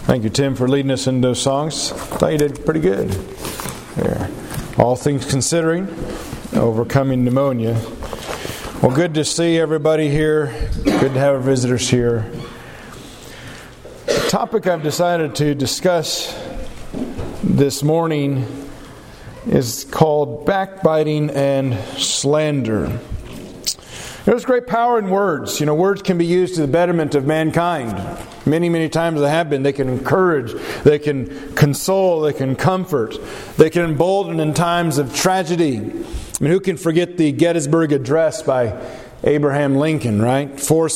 Thank you, Tim, for leading us in those songs. I thought you did pretty good there. All things considering, overcoming pneumonia. Well, good to see everybody here. Good to have our visitors here. The topic I've decided to discuss this morning is called backbiting and slander. There's great power in words. Words can be used to the betterment of mankind. Many times they have been. They can encourage, they can console, they can comfort, they can embolden in times of tragedy. Who can forget the Gettysburg Address by Abraham Lincoln, right?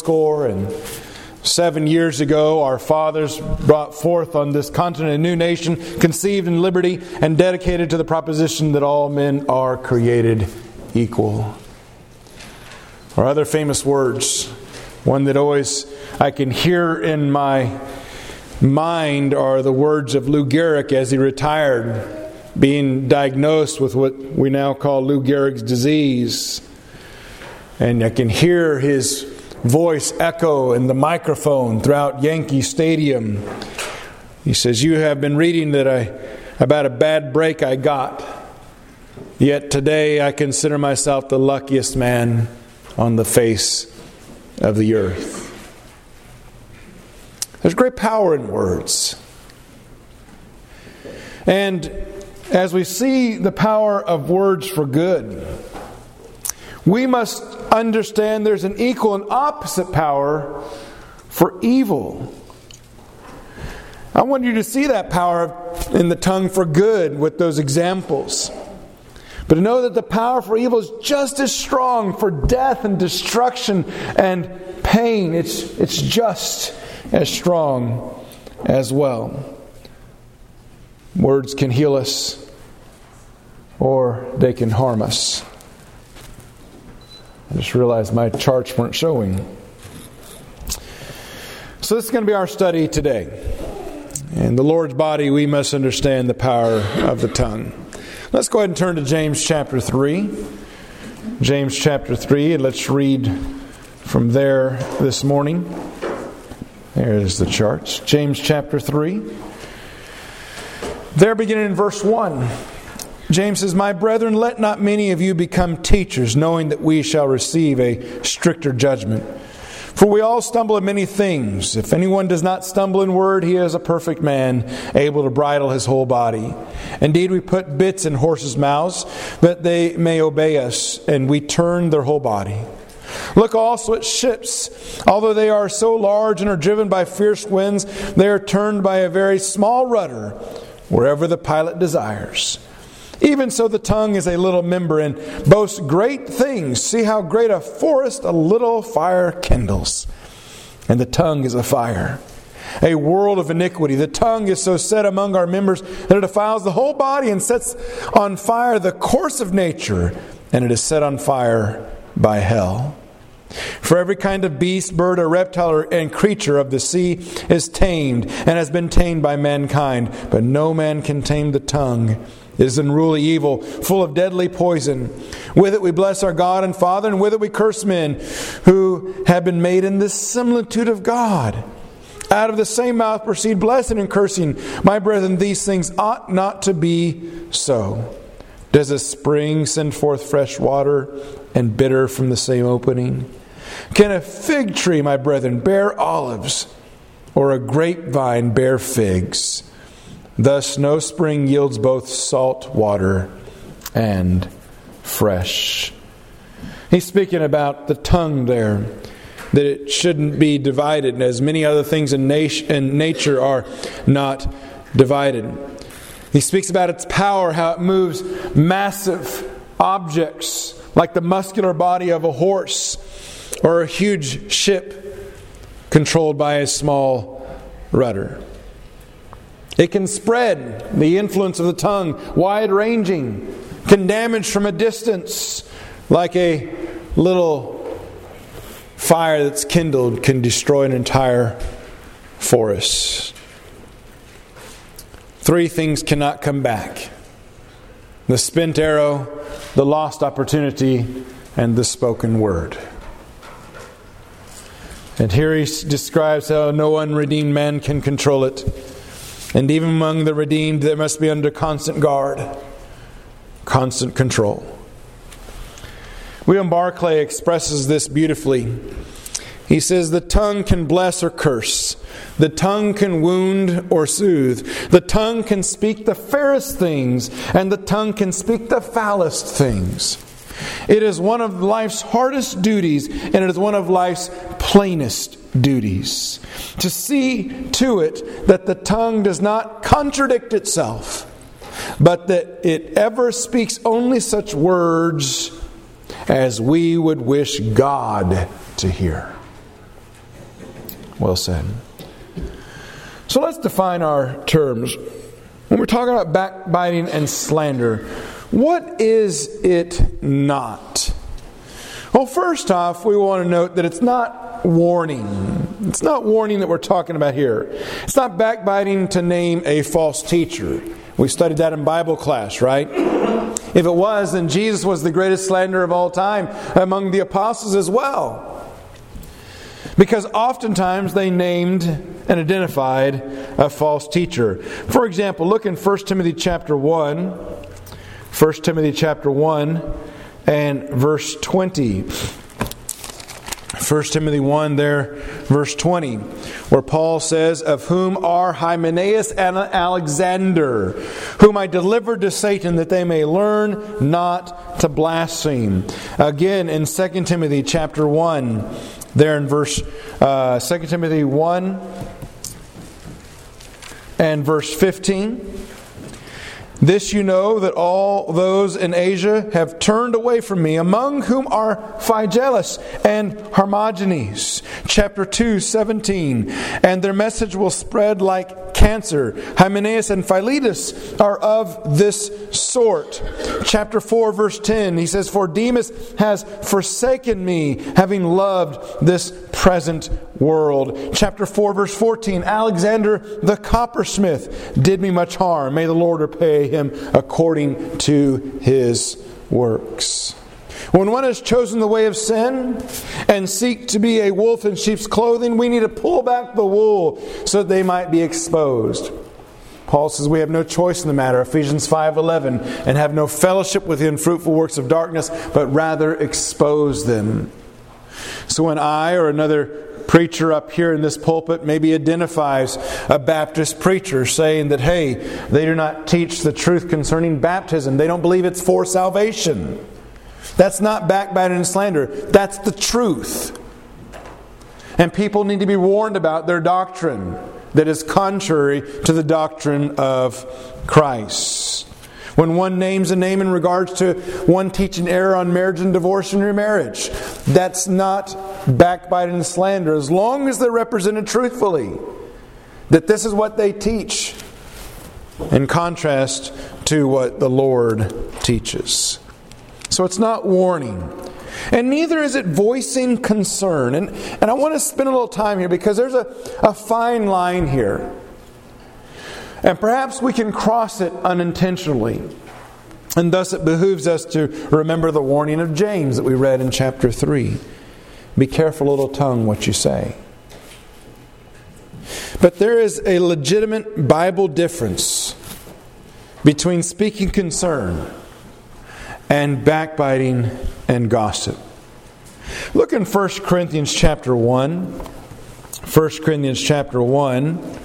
77 years ago, our fathers brought forth on this continent a new nation, conceived in liberty and dedicated to the proposition that all men are created equal. Or other famous words, one that always I can hear in my mind are the words of Lou Gehrig as he retired, being diagnosed with what we now call Lou Gehrig's disease. And I can hear his voice echo in the microphone throughout Yankee Stadium. He says, "You have been reading about a bad break I got. Yet today I consider myself the luckiest man on the face of the earth." There's great power in words. And as we see the power of words for good, we must understand there's an equal and opposite power for evil. I want you to see that power in the tongue for good with those examples. But to know that the power for evil is just as strong for death and destruction and pain. It's just as strong as well. Words can heal us or they can harm us. I just realized my charts weren't showing. So this is going to be our study today. In the Lord's body, we must understand the power of the tongue. Let's go ahead and turn to James chapter 3. James chapter 3, and let's read from there this morning. There's the charts. James chapter 3. There beginning in verse 1. James says, "My brethren, let not many of you become teachers, knowing that we shall receive a stricter judgment. For we all stumble in many things. If anyone does not stumble in word, he is a perfect man, able to bridle his whole body. Indeed, we put bits in horses' mouths, that they may obey us, and we turn their whole body. Look also at ships. Although they are so large and are driven by fierce winds, they are turned by a very small rudder, wherever the pilot desires. Even so the tongue is a little member and boasts great things. See how great a forest a little fire kindles. And the tongue is a fire, a world of iniquity. The tongue is so set among our members that it defiles the whole body and sets on fire the course of nature, and it is set on fire by hell. For every kind of beast, bird, or reptile, and creature of the sea is tamed and has been tamed by mankind. But no man can tame the tongue. It is unruly evil, full of deadly poison. With it we bless our God and Father, and with it we curse men who have been made in the similitude of God. Out of the same mouth proceed blessing and cursing. My brethren, these things ought not to be so. Does a spring send forth fresh water and bitter from the same opening? Can a fig tree, my brethren, bear olives, or a grapevine bear figs? Thus no spring yields both salt water and fresh." He's speaking about the tongue there, that it shouldn't be divided, as many other things in nature are not divided. He speaks about its power, how it moves massive objects like the muscular body of a horse or a huge ship controlled by a small rudder. It can spread, the influence of the tongue, wide-ranging, can damage from a distance, like a little fire that's kindled can destroy an entire forest. 3 things cannot come back: the spent arrow, the lost opportunity, and the spoken word. And here he describes how no unredeemed man can control it. And even among the redeemed, they must be under constant guard, constant control. William Barclay expresses this beautifully. He says, the tongue can bless or curse. The tongue can wound or soothe. The tongue can speak the fairest things, and the tongue can speak the foulest things. It is one of life's hardest duties, and it is one of life's plainest duties. To see to it that the tongue does not contradict itself, but that it ever speaks only such words as we would wish God to hear. Well said. So let's define our terms. When we're talking about backbiting and slander, what is it not? Well, first off, we want to note that it's not warning. It's not warning that we're talking about here. It's not backbiting to name a false teacher. We studied that in Bible class, right? If it was, then Jesus was the greatest slanderer of all time among the apostles as well. Because oftentimes they named and identified a false teacher. For example, look in 1 Timothy chapter 1. 1 Timothy chapter 1 and verse 20. 1 Timothy 1 there, verse 20, where Paul says, of whom are Hymenaeus and Alexander, whom I delivered to Satan, that they may learn not to blaspheme. Again, in 2 Timothy chapter 1, there in verse 2 Timothy 1 and verse 15. This you know, that all those in Asia have turned away from me, among whom are Phygellus and Hermogenes. Chapter 2, 17. And their message will spread like cancer. Hymenaeus and Philetus are of this sort. Chapter 4, verse 10. He says, for Demas has forsaken me, having loved this present world. Chapter 4, verse 14. Alexander the coppersmith did me much harm. May the Lord repay him according to his works. When one has chosen the way of sin and seek to be a wolf in sheep's clothing, we need to pull back the wool so that they might be exposed. Paul says we have no choice in the matter, Ephesians 5:11, and have no fellowship with the unfruitful works of darkness, but rather expose them. So when I or another preacher up here in this pulpit maybe identifies a Baptist preacher saying that, hey, they do not teach the truth concerning baptism, they don't believe it's for salvation. That's not backbiting and slander. That's the truth. And people need to be warned about their doctrine that is contrary to the doctrine of Christ. When one names a name in regards to one teaching error on marriage and divorce and remarriage, that's not backbiting and slander, as long as they're represented truthfully. That this is what they teach, in contrast to what the Lord teaches. So it's not warning. And neither is it voicing concern. And I want to spend a little time here because there's a fine line here. And perhaps we can cross it unintentionally. And thus it behooves us to remember the warning of James that we read in chapter 3. Be careful, little tongue, what you say. But there is a legitimate Bible difference between speaking concern and backbiting and gossip. Look in 1 Corinthians chapter 1. 1 Corinthians chapter 1.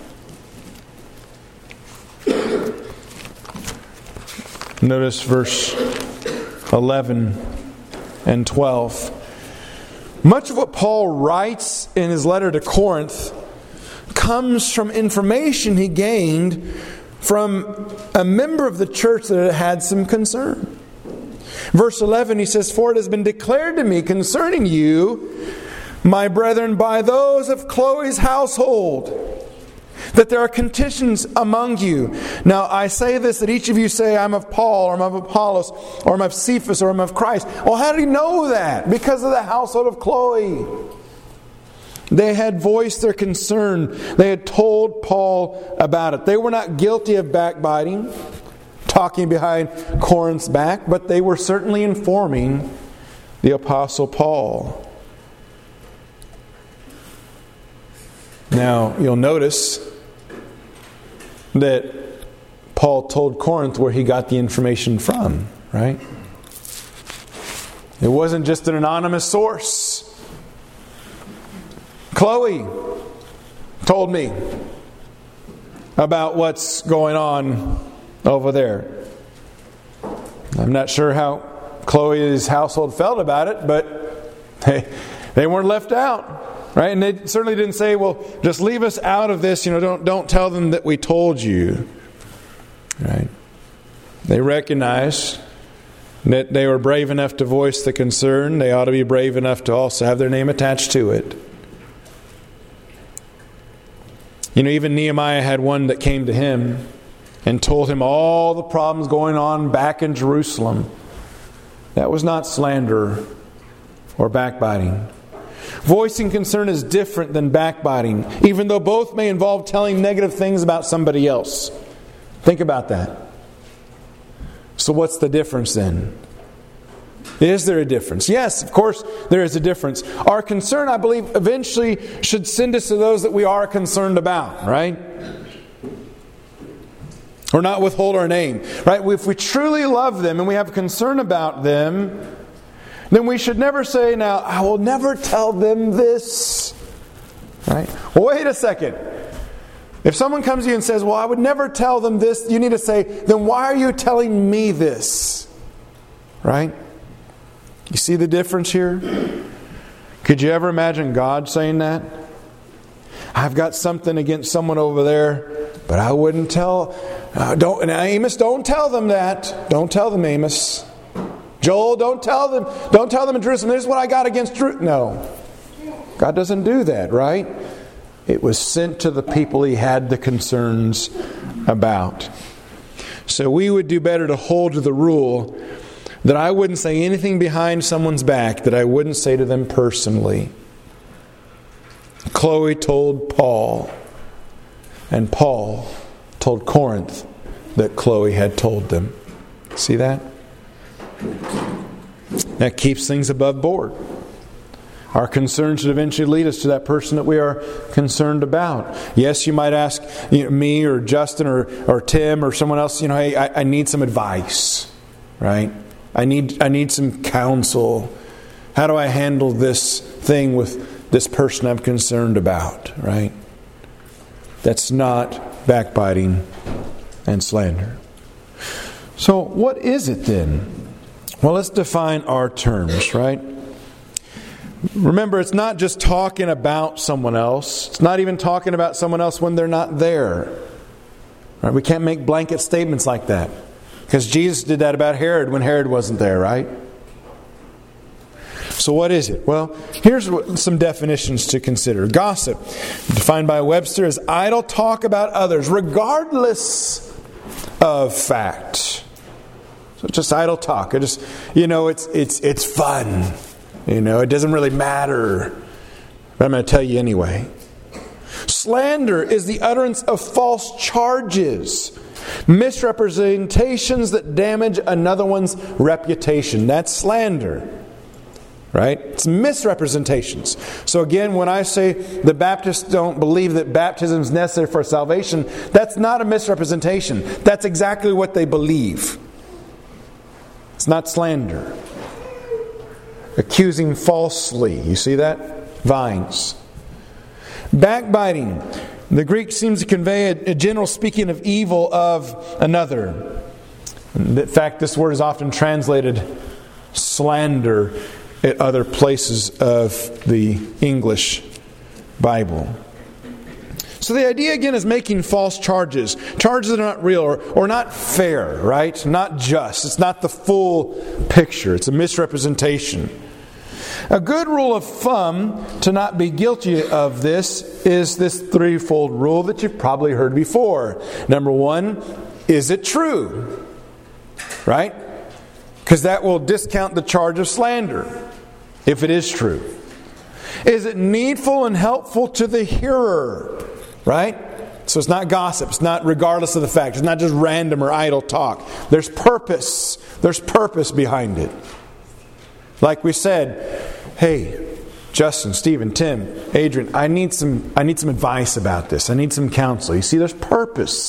Notice verse 11 and 12. Much of what Paul writes in his letter to Corinth comes from information he gained from a member of the church that had some concern. Verse 11, he says, for it has been declared to me concerning you, my brethren, by those of Chloe's household, that there are contentions among you. Now I say this, that each of you say, I'm of Paul, or I'm of Apollos, or I'm of Cephas, or I'm of Christ. Well, how did he know that? Because of the household of Chloe. They had voiced their concern. They had told Paul about it. They were not guilty of backbiting, talking behind Corinth's back, but they were certainly informing the Apostle Paul. Now, you'll notice that Paul told Corinth where he got the information from, right? It wasn't just an anonymous source. Chloe told me about what's going on over there. I'm not sure how Chloe's household felt about it, but they weren't left out, right? And they certainly didn't say, well, just leave us out of this. Don't tell them that we told you, right? They recognized that they were brave enough to voice the concern. They ought to be brave enough to also have their name attached to it. Even Nehemiah had one that came to him and told him all the problems going on back in Jerusalem. That was not slander or backbiting. Voicing concern is different than backbiting, even though both may involve telling negative things about somebody else. Think about that. So what's the difference then? Is there a difference? Yes, of course there is a difference. Our concern, I believe, eventually should send us to those that we are concerned about, right? Or not withhold our name, right? If we truly love them and we have concern about them, then we should never say, now, I will never tell them this, right? Well, wait a second. If someone comes to you and says, well, I would never tell them this, you need to say, then why are you telling me this? Right? You see the difference here? Could you ever imagine God saying that? I've got something against someone over there, but I wouldn't tell. Amos, don't tell them that. Don't tell them, Amos. Joel, don't tell them. Don't tell them in Jerusalem. This is what I got against Jerusalem. No. God doesn't do that, right? It was sent to the people He had the concerns about. So we would do better to hold to the rule that I wouldn't say anything behind someone's back that I wouldn't say to them personally. Chloe told Paul, and Paul told Corinth that Chloe had told them. See that? That keeps things above board. Our concern should eventually lead us to that person that we are concerned about. Yes, you might ask me or Justin or Tim or someone else, hey, I need some advice, right? I need some counsel. How do I handle this thing with this person I'm concerned about, right? That's not backbiting and slander. So what is it then? Well, let's define our terms, right? Remember, it's not just talking about someone else. It's not even talking about someone else when they're not there. Right? We can't make blanket statements like that. Because Jesus did that about Herod when Herod wasn't there, right? So what is it? Well, here's some definitions to consider. Gossip, defined by Webster, as idle talk about others, regardless of fact. So just idle talk. It's fun. It doesn't really matter. But I'm going to tell you anyway. Slander is the utterance of false charges, misrepresentations that damage another one's reputation. That's slander. Right? It's misrepresentations. So again, when I say the Baptists don't believe that baptism is necessary for salvation, that's not a misrepresentation. That's exactly what they believe. It's not slander. Accusing falsely. You see that? Vines. Backbiting. The Greek seems to convey a general speaking of evil of another. In fact, this word is often translated slander at other places of the English Bible. So the idea again is making false charges. Charges that are not real or not fair, right? Not just. It's not the full picture. It's a misrepresentation. A good rule of thumb to not be guilty of this is this threefold rule that you've probably heard before. Number one, is it true? Right? Because that will discount the charge of slander, if it is true. Is it needful and helpful to the hearer? Right? So it's not gossip. It's not regardless of the fact. It's not just random or idle talk. There's purpose. There's purpose behind it. Like we said, hey, Justin, Stephen, Tim, Adrian, I need some advice about this. I need some counsel. You see, there's purpose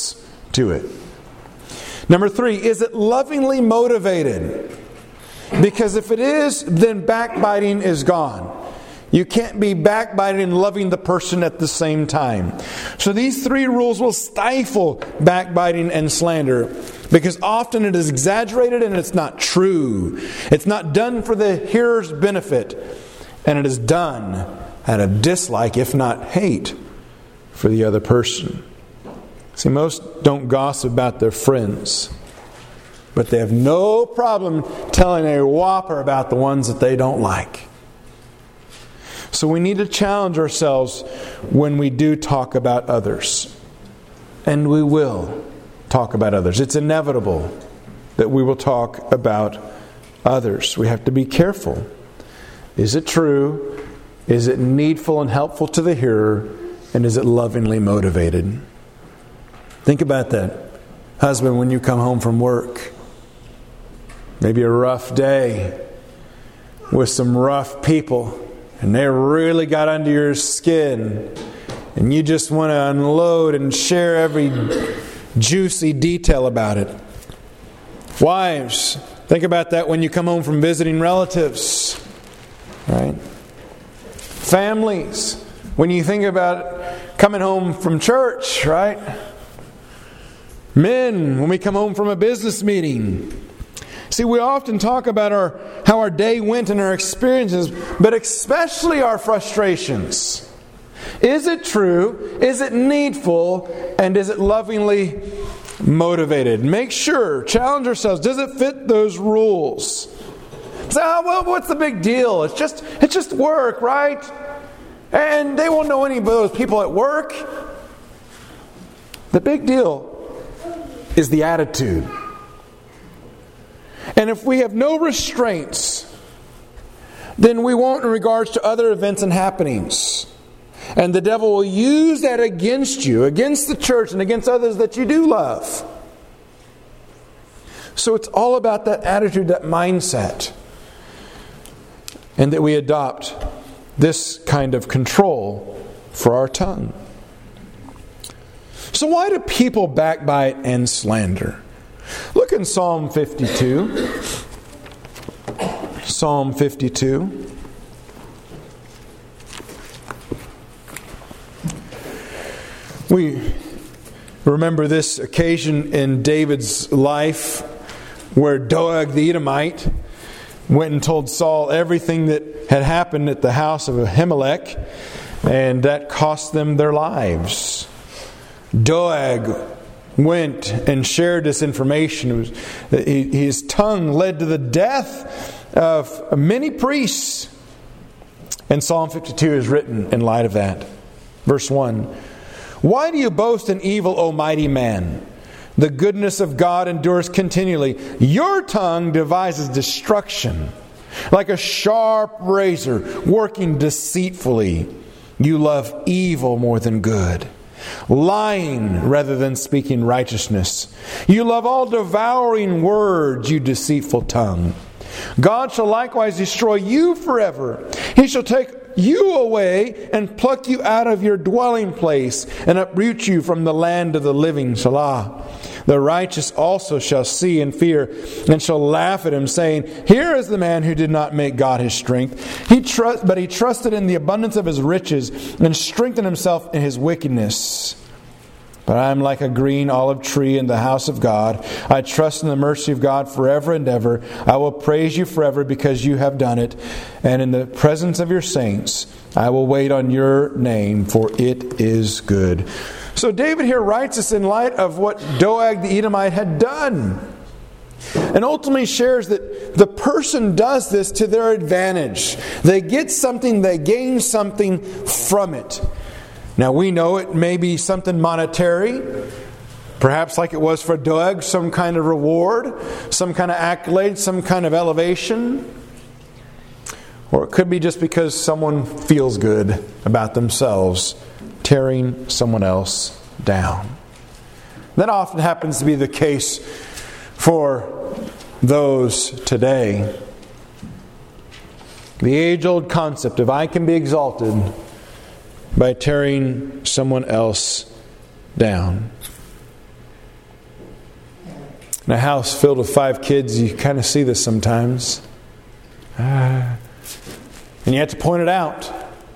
to it. Number 3, is it lovingly motivated? Because if it is, then backbiting is gone. You can't be backbiting and loving the person at the same time. So these 3 rules will stifle backbiting and slander, because often it is exaggerated and it's not true. It's not done for the hearer's benefit, and it is done out of dislike, if not hate, for the other person. See, most don't gossip about their friends, but they have no problem telling a whopper about the ones that they don't like. So we need to challenge ourselves when we do talk about others. And we will talk about others. It's inevitable that we will talk about others. We have to be careful. Is it true? Is it needful and helpful to the hearer? And is it lovingly motivated? Think about that. Husband, when you come home from work, maybe a rough day with some rough people, and they really got under your skin, and you just want to unload and share every juicy detail about it. Wives, think about that when you come home from visiting relatives. Right? Families, when you think about coming home from church, right? Men, when we come home from a business meeting. See, we often talk about how our day went and our experiences, but especially our frustrations. Is it true? Is it needful? And is it lovingly motivated? Make sure, challenge ourselves. Does it fit those rules? Say, well, what's the big deal? It's just work, right? And they won't know any of those people at work. The big deal is the attitude. And if we have no restraints, then we won't in regards to other events and happenings. And the devil will use that against you, against the church, and against others that you do love. So it's all about that attitude, that mindset. And that we adopt this kind of control for our tongue. So why do people backbite and slander? Look in Psalm 52. Psalm 52. We remember this occasion in David's life where Doeg the Edomite went and told Saul everything that had happened at the house of Ahimelech, and that cost them their lives. Doeg went and shared this information. His tongue led to the death of many priests. And Psalm 52 is written in light of that. Verse 1. Why do you boast in evil, O mighty man? The goodness of God endures continually. Your tongue devises destruction. Like a sharp razor, working deceitfully. You love evil more than good. Lying rather than speaking righteousness. You love all devouring words, you deceitful tongue. God shall likewise destroy you forever. He shall take you away and pluck you out of your dwelling place and uproot you from the land of the living. Selah. The righteous also shall see and fear and shall laugh at him, saying, here is the man who did not make God his strength. But he trusted in the abundance of his riches and strengthened himself in his wickedness. But I am like a green olive tree in the house of God. I trust in the mercy of God forever and ever. I will praise you forever because you have done it. And in the presence of your saints, I will wait on your name, for it is good. So David here writes this in light of what Doeg the Edomite had done. And ultimately shares that the person does this to their advantage. They get something, they gain something from it. Now we know it may be something monetary, perhaps like it was for Doeg, some kind of reward, some kind of accolade, some kind of elevation. Or it could be just because someone feels good about themselves, tearing someone else down. That often happens to be the case for those today. The age-old concept of I can be exalted by tearing someone else down. In a house filled with 5 kids, you kind of see this sometimes. And you have to point it out.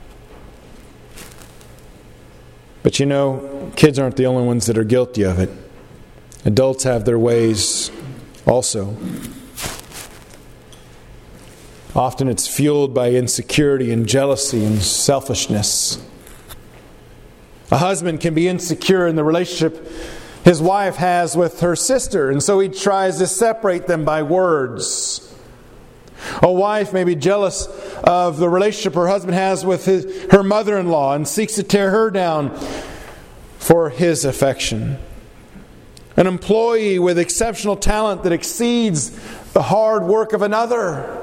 But you know, kids aren't the only ones that are guilty of it. Adults have their ways also. Often it's fueled by insecurity and jealousy and selfishness. A husband can be insecure in the relationship his wife has with her sister, and so he tries to separate them by words. A wife may be jealous of the relationship her husband has with her mother-in-law and seeks to tear her down for his affection. An employee with exceptional talent that exceeds the hard work of another.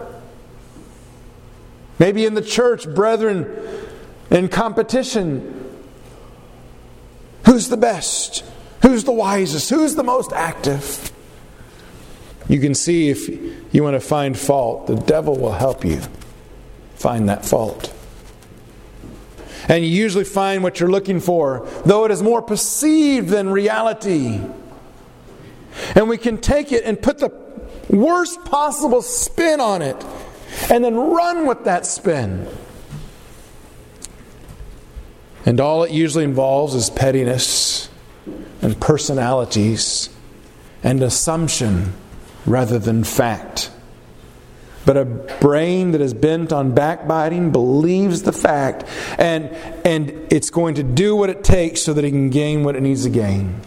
Maybe in the church, brethren in competition. Who's the best? Who's the wisest? Who's the most active? You can see if you want to find fault, the devil will help you find that fault. And you usually find what you're looking for, though it is more perceived than reality. And we can take it and put the worst possible spin on it, and then run with that spin. And all it usually involves is pettiness and personalities and assumption rather than fact. But a brain that is bent on backbiting believes the fact, and it's going to do what it takes so that it can gain what it needs to gain.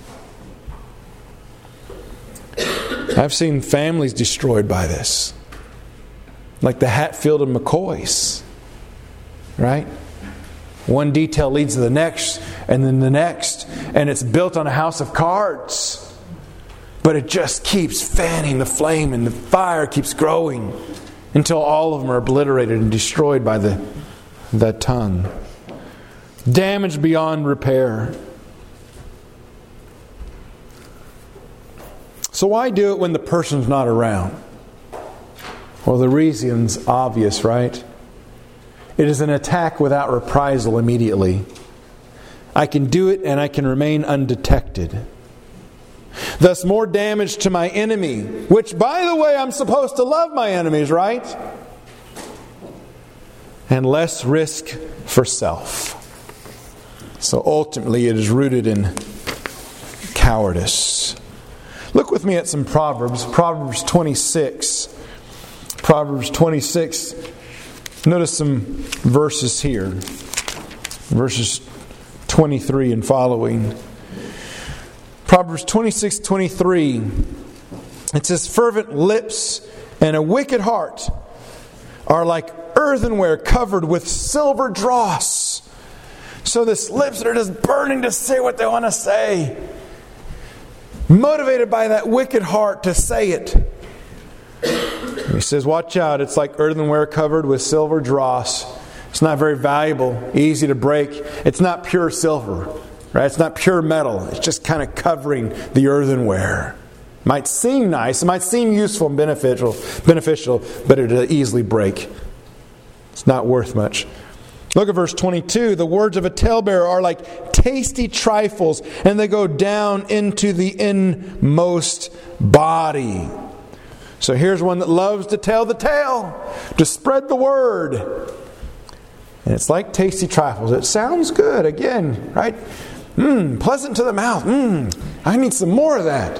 I've seen families destroyed by this. Like the Hatfield and McCoys. Right? One detail leads to the next, and then the next. And it's built on a house of cards. But it just keeps fanning the flame, and the fire keeps growing until all of them are obliterated and destroyed by the tongue. Damage beyond repair. So why do it when the person's not around? Well, the reason's obvious, right? It is an attack without reprisal immediately. I can do it and I can remain undetected. Thus, more damage to my enemy, which, by the way, I'm supposed to love my enemies, right? And less risk for self. So ultimately, it is rooted in cowardice. Look with me at some Proverbs. Proverbs 26. Proverbs 26. Notice some verses here. Verses 23 and following. Proverbs 26:23. It says, fervent lips and a wicked heart are like earthenware covered with silver dross. So this lips that are just burning to say what they want to say. Motivated by that wicked heart to say it. He says, watch out, it's like earthenware covered with silver dross. It's not very valuable, easy to break. It's not pure silver, right? It's not pure metal. It's just kind of covering the earthenware. It might seem nice, it might seem useful and beneficial, but it'll easily break. It's not worth much. Look at verse 22. The words of a talebearer are like tasty trifles, and they go down into the inmost body. So here's one that loves to tell the tale, to spread the word. And it's like tasty trifles. It sounds good, again, right? Pleasant to the mouth. I need some more of that.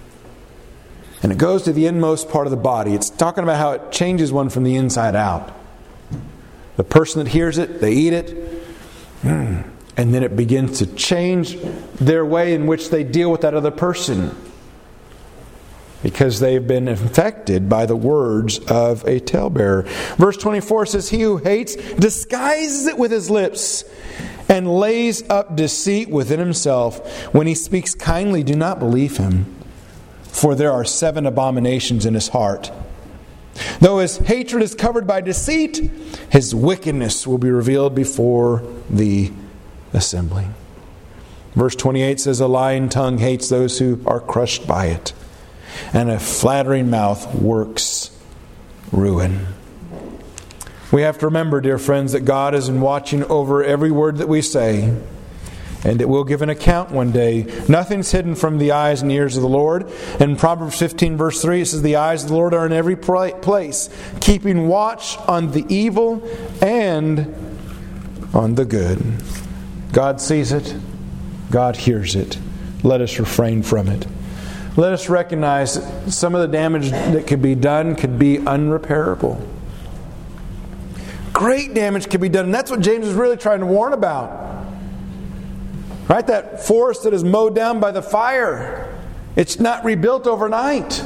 And it goes to the inmost part of the body. It's talking about how it changes one from the inside out. The person that hears it, they eat it, and then it begins to change their way in which they deal with that other person. Because they've been infected by the words of a talebearer. Verse 24 says, he who hates disguises it with his lips and lays up deceit within himself. When he speaks kindly, do not believe him. For there are 7 abominations in his heart. Though his hatred is covered by deceit, his wickedness will be revealed before the assembly. Verse 28 says, a lying tongue hates those who are crushed by it, and a flattering mouth works ruin. We have to remember, dear friends, that God is watching over every word that we say. and that we'll give an account one day. Nothing's hidden from the eyes and ears of the Lord. In Proverbs 15 verse 3 it says, the eyes of the Lord are in every place, keeping watch on the evil and on the good. God sees it. God hears it. Let us refrain from it. Let us recognize that some of the damage that could be done could be unrepairable. Great damage could be done. And that's what James is really trying to warn about. Right? That forest that is mowed down by the fire. It's not rebuilt overnight.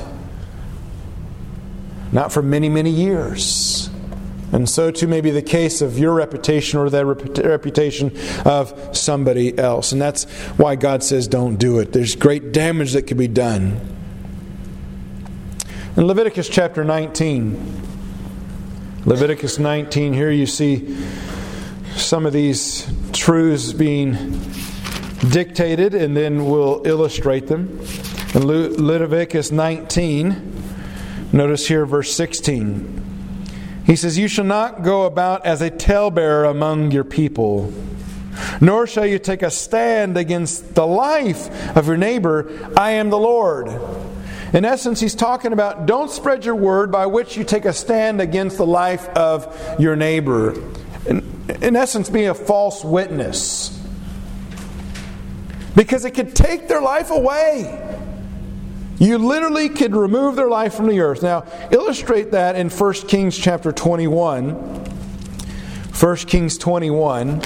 Not for many, many years. And so too may be the case of your reputation or the reputation of somebody else. And that's why God says don't do it. There's great damage that could be done. In Leviticus chapter 19, Leviticus 19, here you see some of these truths being dictated, and then we'll illustrate them. In Leviticus 19, notice here verse 16. He says, you shall not go about as a talebearer among your people, nor shall you take a stand against the life of your neighbor. I am the Lord. In essence, he's talking about don't spread your word by which you take a stand against the life of your neighbor. In essence, be a false witness. Because it could take their life away. You literally could remove their life from the earth. Now, illustrate that in 1 Kings chapter 21. 1 Kings 21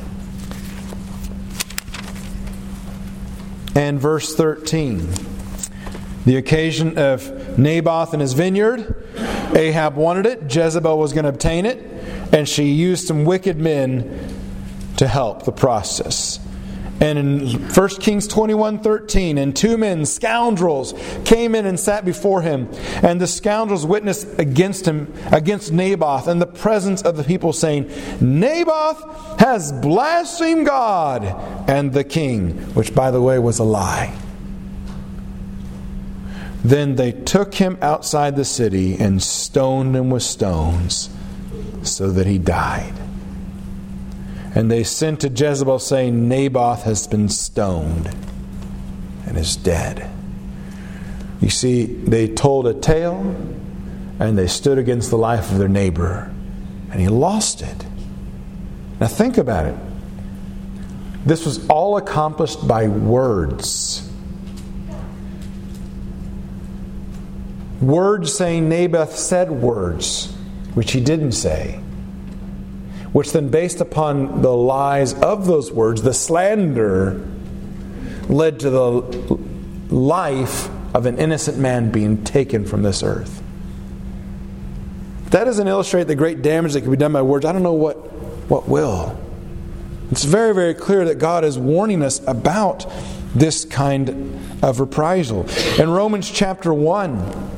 and verse 13. The occasion of Naboth and his vineyard. Ahab wanted it. Jezebel was going to obtain it. And she used some wicked men to help the process. And in 1 Kings 21:13, and two men, scoundrels, came in and sat before him. And the scoundrels witnessed against him, against Naboth, in the presence of the people, saying, Naboth has blasphemed God and the king, which, by the way, was a lie. Then they took him outside the city and stoned him with stones, so that he died. And they sent to Jezebel, saying, Naboth has been stoned and is dead. You see, they told a tale, and they stood against the life of their neighbor, and he lost it. Now think about it. This was all accomplished by words. Words saying Naboth said words, which he didn't say. Which then, based upon the lies of those words, the slander, led to the life of an innocent man being taken from this earth. If that doesn't illustrate the great damage that can be done by words, I don't know what will. It's very, very clear that God is warning us about this kind of reprisal. In Romans chapter 1,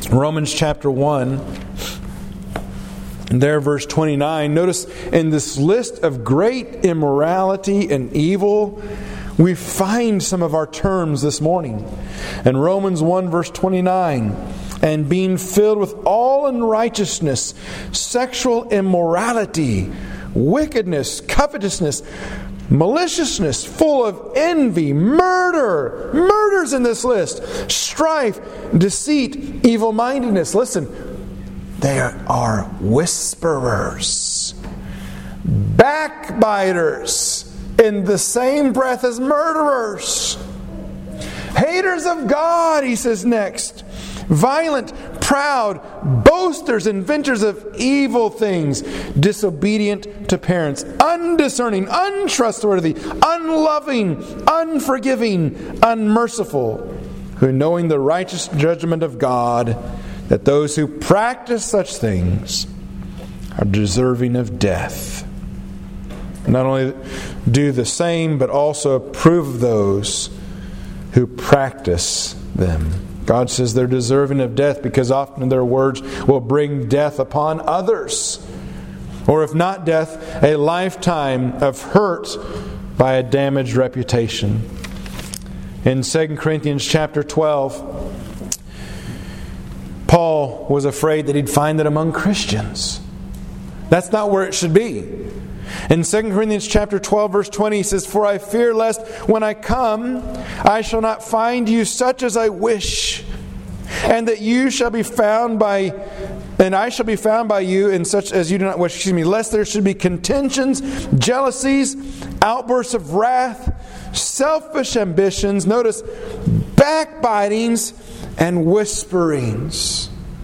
and there, verse 29, notice in this list of great immorality and evil, we find some of our terms this morning. In Romans 1, verse 29, and being filled with all unrighteousness, sexual immorality, wickedness, covetousness, maliciousness, full of envy, murder. Murder's in this list. Strife, deceit, evil-mindedness. Listen. They are whisperers, backbiters, in the same breath as murderers, haters of God, he says next, violent, proud, boasters, inventors of evil things, disobedient to parents, undiscerning, untrustworthy, unloving, unforgiving, unmerciful, who knowing the righteous judgment of God, that those who practice such things are deserving of death. Not only do the same, but also approve of those who practice them. God says they're deserving of death because often their words will bring death upon others. Or if not death, a lifetime of hurt by a damaged reputation. In 2 Corinthians chapter 12, Paul was afraid that he'd find that among Christians That's not where it should be. In 2 Corinthians chapter 12, verse 20, he says, "For I fear lest when I come, I shall not find you such as I wish, and that you shall be found by, and I shall be found by you in such as you do not wish." Lest there should be contentions, jealousies, outbursts of wrath, selfish ambitions. Notice, backbitings and whisperings.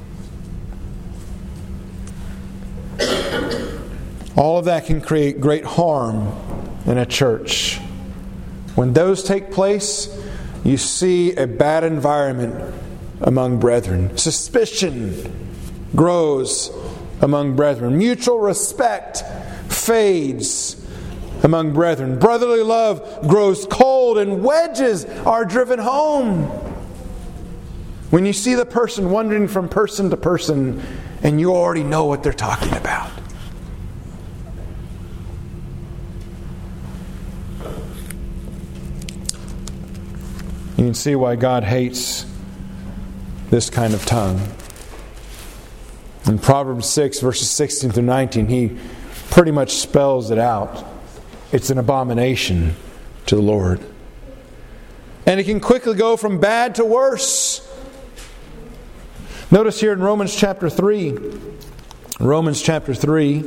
All of that can create great harm in a church. When those take place, you see a bad environment among brethren. Suspicion grows among brethren. Mutual respect fades among brethren. Brotherly love grows cold, and wedges are driven home. When you see the person wandering from person to person, and you already know what they're talking about. You can see why God hates this kind of tongue. In Proverbs 6, verses 16 through 19, he pretty much spells it out. It's an abomination to the Lord. And it can quickly go from bad to worse. Notice here in Romans chapter 3. Romans chapter 3.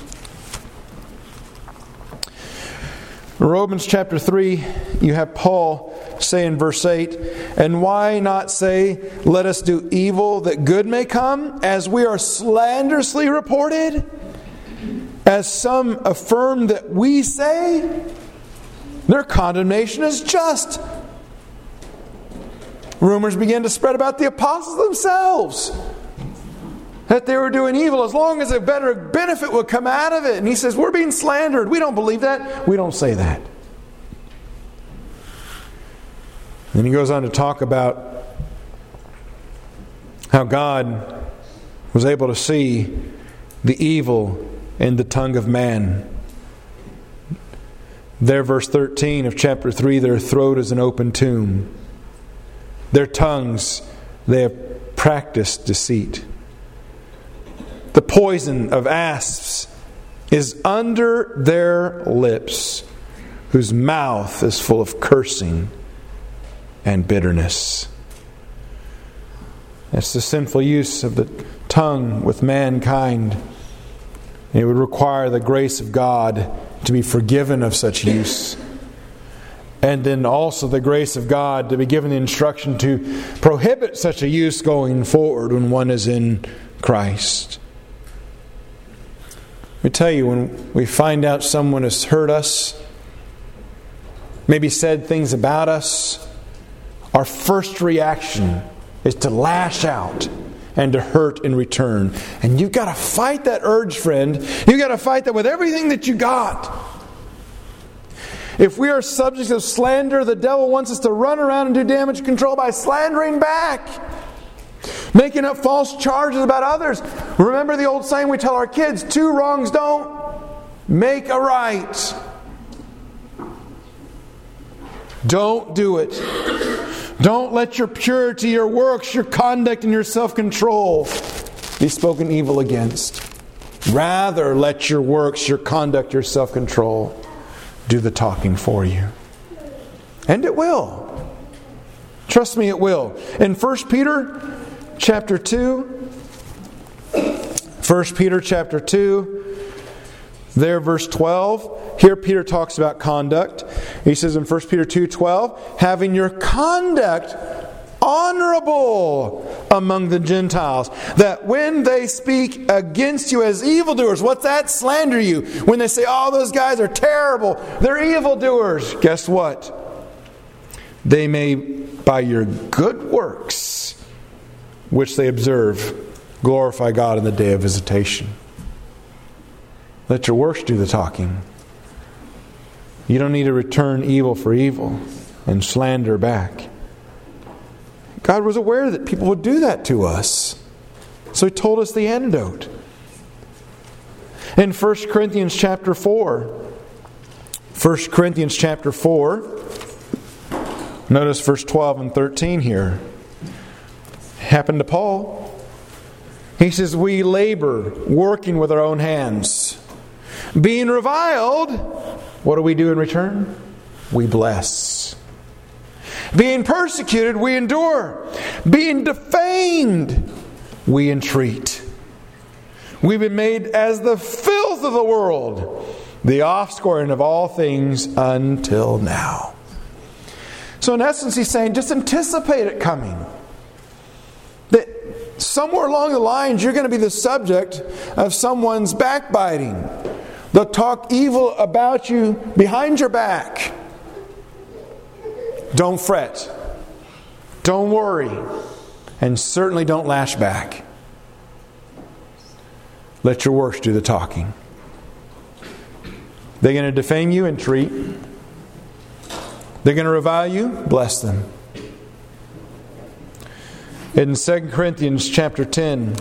Romans chapter 3, you have Paul say in verse 8, "And why not say, let us do evil that good may come, as we are slanderously reported? As some affirm that we say, their condemnation is just." Rumors began to spread about the apostles themselves, that they were doing evil as long as a better benefit would come out of it. And he says, we're being slandered. We don't believe that. We don't say that. Then he goes on to talk about how God was able to see the evil in the tongue of man. There, verse 13 of chapter 3, "Their throat is an open tomb. Their tongues, they have practiced deceit. The poison of asps is under their lips, whose mouth is full of cursing and bitterness." That's the sinful use of the tongue with mankind. It would require the grace of God to be forgiven of such use. And then also the grace of God to be given the instruction to prohibit such a use going forward when one is in Christ. Let me tell you, when we find out someone has hurt us, maybe said things about us, our first reaction is to lash out and to hurt in return. And you've got to fight that urge, friend. You've got to fight that with everything that you got. If we are subjects of slander, the devil wants us to run around and do damage control by slandering back, making up false charges about others. Remember the old saying we tell our kids, 2 wrongs don't make a right. Don't do it. Don't let your purity, your works, your conduct, and your self-control be spoken evil against. Rather, let your works, your conduct, your self-control do the talking for you. And it will. Trust me, it will. In 1 Peter chapter 2, 1 Peter chapter 2, there verse 12, here Peter talks about conduct. He says in 1 Peter 2:12, "Having your conduct honorable among the Gentiles, that when they speak against you as evildoers," what's that? Slander you. When they say, "Oh, those guys are terrible, they're evildoers," guess what? "They may, by your good works, which they observe, glorify God in the day of visitation." Let your works do the talking. You don't need to return evil for evil and slander back. God was aware that people would do that to us. So He told us the antidote. In 1 Corinthians chapter 4, 1 Corinthians chapter 4, notice verse 12 and 13 here. Happened to Paul. He says, we labor, working with our own hands. Being reviled, what do we do in return? We bless. Being persecuted, we endure. Being defamed, we entreat. We've been made as the filth of the world, the offscouring of all things until now. So in essence, he's saying, just anticipate it coming. That somewhere along the lines, you're going to be the subject of someone's backbiting. They'll talk evil about you behind your back. Don't fret. Don't worry. And certainly don't lash back. Let your works do the talking. They're going to defame you, entreat. They're going to revile you, bless them. In 2 Corinthians chapter 10,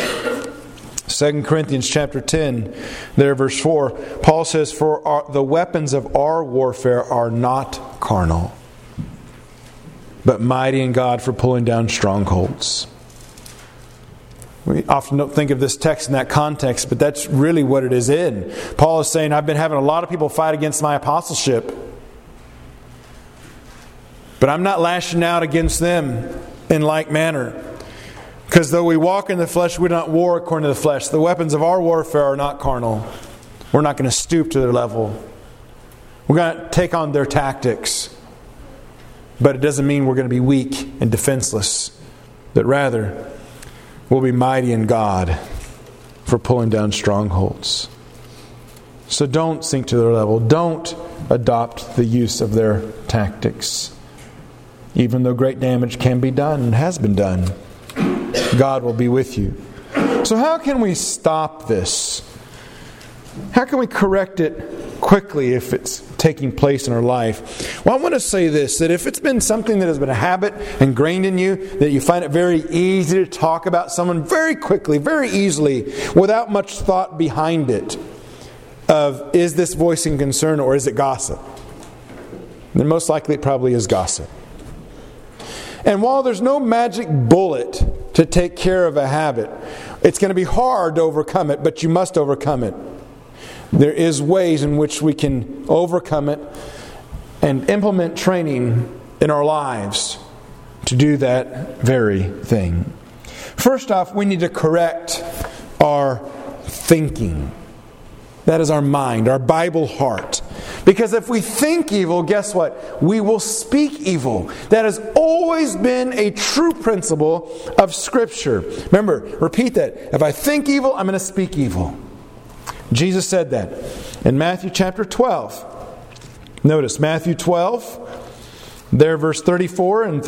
2 Corinthians chapter 10, there verse 4, Paul says, for the weapons of our warfare are not carnal, but mighty in God for pulling down strongholds. We often don't think of this text in that context, but that's really what it is in. Paul is saying, I've been having a lot of people fight against my apostleship, but I'm not lashing out against them in like manner. Because though we walk in the flesh, we do not war according to the flesh. The weapons of our warfare are not carnal. We're not going to stoop to their level. We're going to take on their tactics. But it doesn't mean we're going to be weak and defenseless. But rather, we'll be mighty in God for pulling down strongholds. So don't sink to their level. Don't adopt the use of their tactics. Even though great damage can be done and has been done, God will be with you. So how can we stop this? How can we correct it quickly if it's taking place in our life? Well, I want to say this, that if it's been something that has been a habit ingrained in you, that you find it very easy to talk about someone very quickly, very easily, without much thought behind it, of is this voicing concern or is it gossip? Then most likely it probably is gossip. And while there's no magic bullet to take care of a habit, it's going to be hard to overcome it, but you must overcome it. There is ways in which we can overcome it and implement training in our lives to do that very thing. First off, we need to correct our thinking. That is our mind, our Bible heart. Because if we think evil, guess what? We will speak evil. That has always been a true principle of Scripture. Remember, repeat that. If I think evil, I'm going to speak evil. Jesus said that in Matthew chapter 12. Notice Matthew 12, there verse 34 and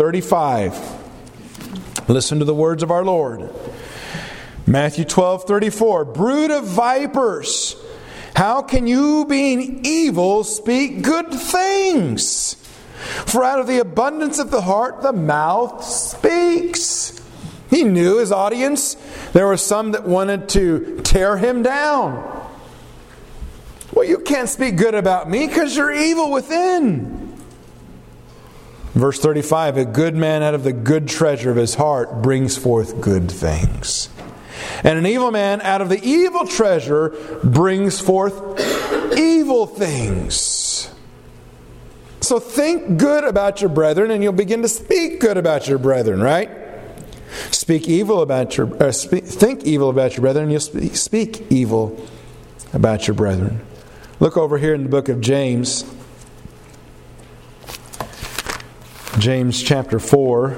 35. Listen to the words of our Lord. Matthew 12:34. Brood of vipers, how can you, being evil, speak good things? For out of the abundance of the heart, the mouth speaks. He knew his audience. There were some that wanted to tear him down. Well, you can't speak good about me because you're evil within. Verse 35, a good man out of the good treasure of his heart brings forth good things. And an evil man out of the evil treasure brings forth evil things. So think good about your brethren and you'll begin to speak good about your brethren, right? Think evil about your brethren and you'll speak evil about your brethren. Look over here in the book of James. James chapter 4.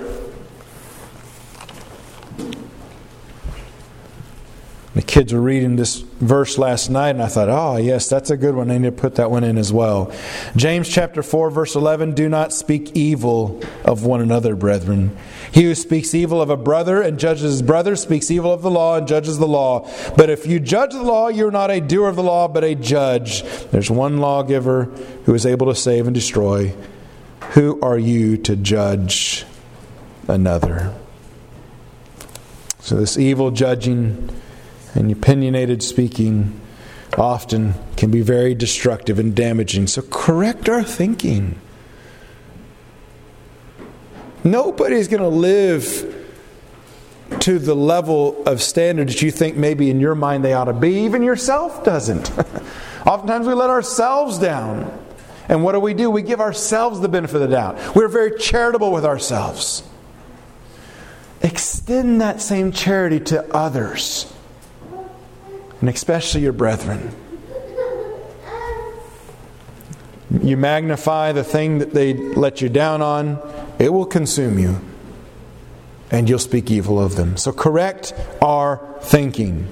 The kids were reading this verse last night and I thought, oh yes, that's a good one. I need to put that one in as well. James chapter 4 verse 11, do not speak evil of one another, brethren. He who speaks evil of a brother and judges his brother speaks evil of the law and judges the law. But if you judge the law, you're not a doer of the law, but a judge. There's one lawgiver who is able to save and destroy. Who are you to judge another? So this evil judging and opinionated speaking often can be very destructive and damaging. So correct our thinking. Nobody's going to live to the level of standard that you think maybe in your mind they ought to be. Even yourself doesn't. Oftentimes we let ourselves down. And what do? We give ourselves the benefit of the doubt. We're very charitable with ourselves. Extend that same charity to others. And especially your brethren. You magnify the thing that they let you down on, it will consume you. And you'll speak evil of them. So correct our thinking.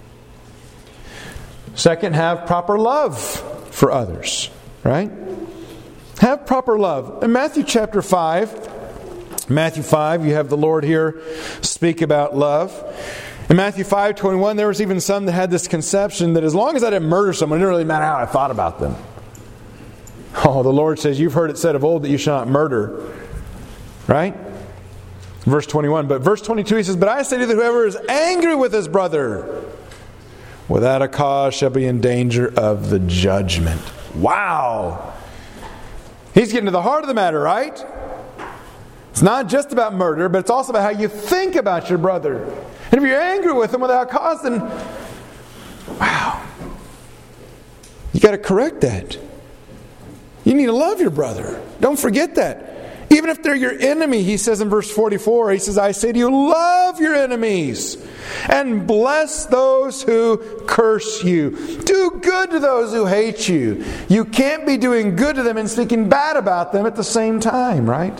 Second, have proper love for others. Right? Have proper love. In Matthew chapter 5, you have the Lord here speak about love. In Matthew 5:21, there was even some that had this conception that as long as I didn't murder someone, it didn't really matter how I thought about them. Oh, the Lord says, you've heard it said of old that you shall not murder. Right? Verse 21. But verse 22, he says, but I say to you that whoever is angry with his brother without a cause shall be in danger of the judgment. Wow! He's getting to the heart of the matter, right? It's not just about murder, but it's also about how you think about your brother. And if you're angry with him without cause, then wow. You got to correct that. You need to love your brother. Don't forget that. Even if they're your enemy, he says in verse 44, he says, I say to you, love your enemies and bless those who curse you. Do good to those who hate you. You can't be doing good to them and speaking bad about them at the same time, right?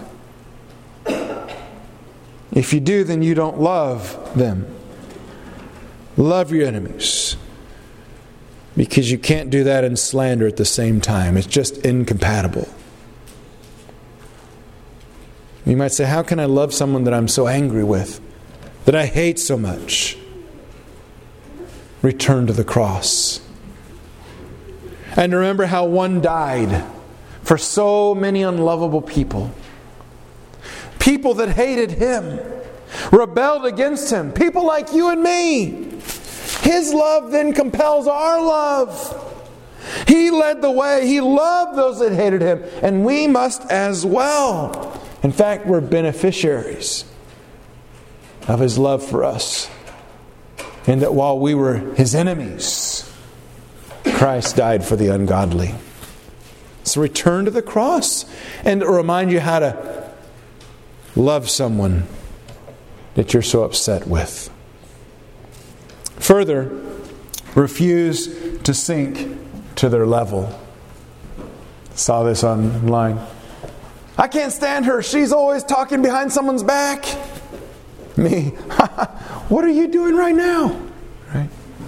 If you do, then you don't love them. Love your enemies. Because you can't do that and slander at the same time. It's just incompatible. You might say, how can I love someone that I'm so angry with, that I hate so much? Return to the cross. And remember how one died for so many unlovable people. People that hated Him, rebelled against Him. People like you and me. His love then compels our love. He led the way. He loved those that hated Him. And we must as well. In fact, we're beneficiaries of His love for us. And that while we were His enemies, Christ died for the ungodly. So return to the cross and to remind you how to love someone that you're so upset with. Further, refuse to sink to their level. Saw this online. I can't stand her. She's always talking behind someone's back. Me. What are you doing right now? Right?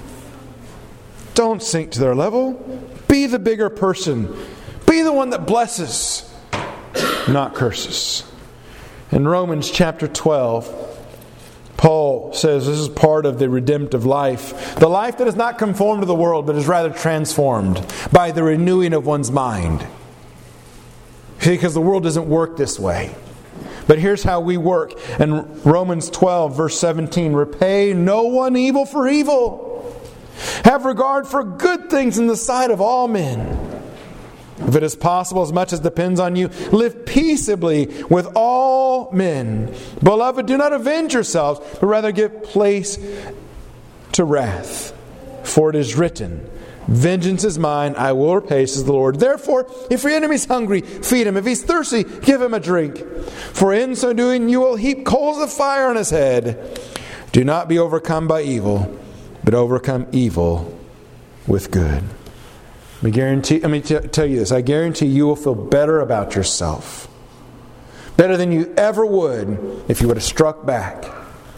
Don't sink to their level. Be the bigger person. Be the one that blesses, not curses. In Romans chapter 12, Paul says this is part of the redemptive life. The life that is not conformed to the world, but is rather transformed by the renewing of one's mind. See, because the world doesn't work this way. But here's how we work. In Romans 12, verse 17, repay no one evil for evil. Have regard for good things in the sight of all men. If it is possible, as much as depends on you, live peaceably with all men. Beloved, do not avenge yourselves, but rather give place to wrath. For it is written, vengeance is mine, I will repay, says the Lord. Therefore, if your enemy is hungry, feed him. If he's thirsty, give him a drink. For in so doing, you will heap coals of fire on his head. Do not be overcome by evil, but overcome evil with good. Let me tell you this. I guarantee you will feel better about yourself. Better than you ever would if you would have struck back.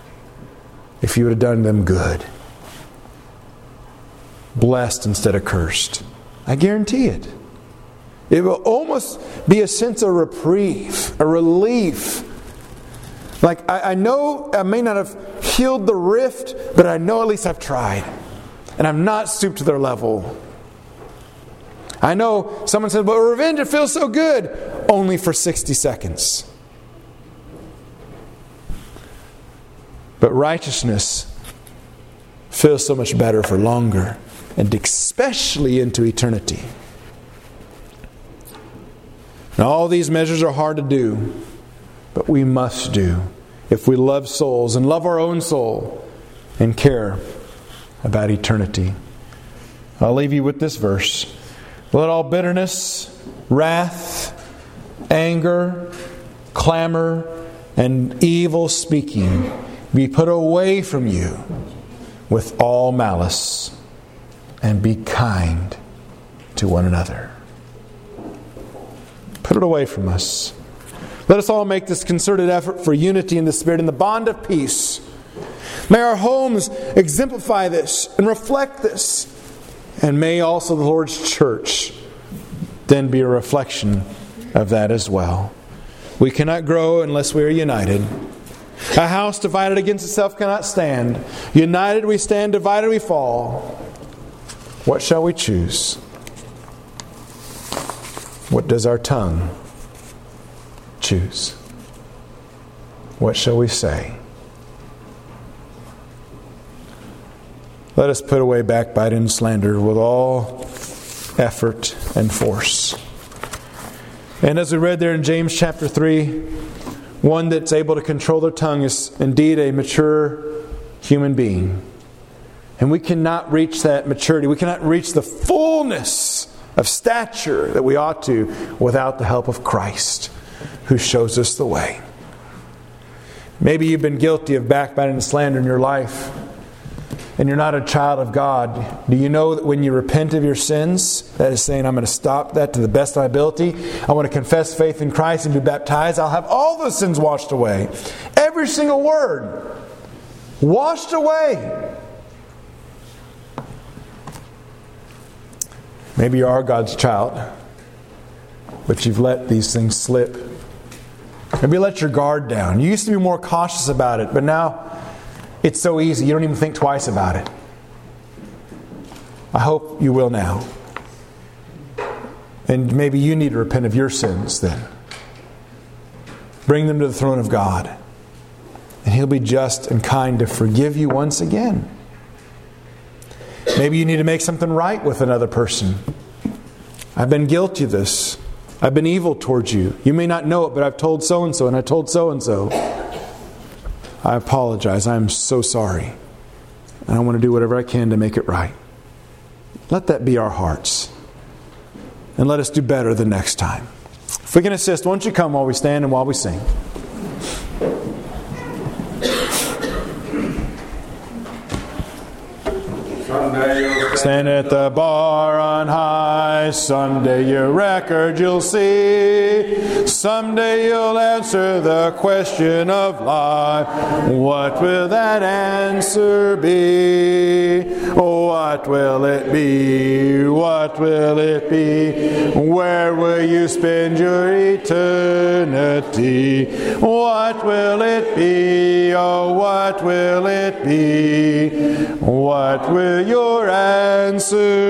If you would have done them good. Blessed instead of cursed. I guarantee it. It will almost be a sense of reprieve, a relief. Like, I know I may not have healed the rift, but I know at least I've tried. And I'm not stooped to their level. I know someone said, but revenge, it feels so good. Only for 60 seconds. But righteousness feels so much better for longer. And especially into eternity. Now all these measures are hard to do. But we must do. if we love souls and love our own soul and care about eternity. I'll leave you with this verse. Let all bitterness, wrath, anger, clamor, and evil speaking be put away from you with all malice, and be kind to one another. Put it away from us. Let us all make this concerted effort for unity in the Spirit and the bond of peace. May our homes exemplify this and reflect this. And may also the Lord's church then be a reflection of that as well. We cannot grow unless we are united. A house divided against itself cannot stand. United we stand, divided we fall. What shall we choose? What does our tongue choose? What shall we say? Let us put away backbiting and slander with all effort and force. And as we read there in James chapter 3, one that's able to control their tongue is indeed a mature human being. And we cannot reach that maturity. We cannot reach the fullness of stature that we ought to without the help of Christ, who shows us the way. Maybe you've been guilty of backbiting and slander in your life, and you're not a child of God. Do you know that when you repent of your sins, that is saying, I'm going to stop that to the best of my ability. I want to confess faith in Christ and be baptized. I'll have all those sins washed away. Every single word washed away. Maybe you are God's child, but you've let these things slip. Maybe you let your guard down. You used to be more cautious about it, but now it's so easy. You don't even think twice about it. I hope you will now. And maybe you need to repent of your sins then. Bring them to the throne of God. And He'll be just and kind to forgive you once again. Maybe you need to make something right with another person. I've been guilty of this. I've been evil towards you. You may not know it, but I've told so-and-so and I told so-and-so. I apologize. I'm so sorry. And I want to do whatever I can to make it right. Let that be our hearts. And let us do better the next time. If we can assist, won't you come while we stand and while we sing? Stand at the bar on high. Someday your record you'll see. Someday you'll answer the question of life. What will that answer be? What will it be? What will it be? Where will you spend your eternity? What will it be? Oh, what will it be? What will your answer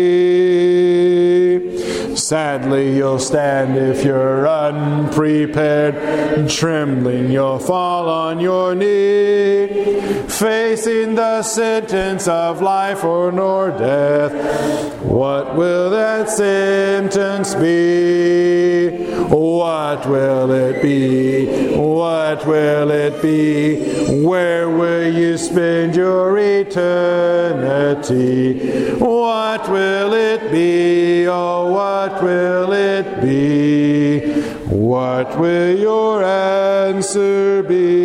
be? Sadly you'll stand if you're unprepared. Trembling you'll fall on your knee, facing the sentence of life or nor death. What will that sentence be? What will it be? What will it be? Where will you spend your eternity? What will it be? Oh, what will it be? What will your answer be?